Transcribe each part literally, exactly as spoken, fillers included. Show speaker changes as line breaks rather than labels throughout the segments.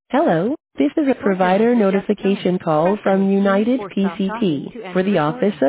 Hello, this is a
Record your
provider
message at the
notification
tone.
call
Press
from
any key
United
or stop talking
P C P
to
for
end
the office
recording.
of...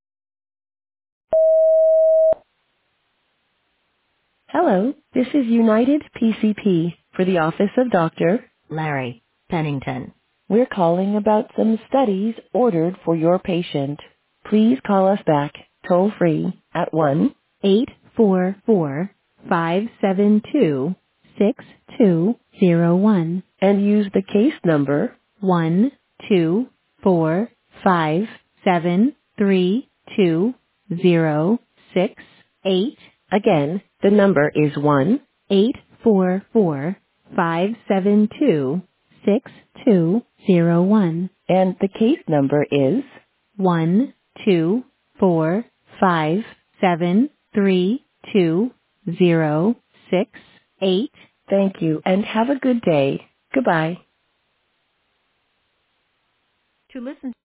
Hello, this is United P C P for the office of Doctor Larry Pennington. We're calling about some studies ordered for your patient. Please call us back toll free at one eight four four, five seven two, six two zero one and use the case number one two four five seven three two zero six eight. Again, the number is one eight four four five seven two six two zero one and the case number is one two four five seven three two zero six eight. Thank you and have a good day. Goodbye.
To listen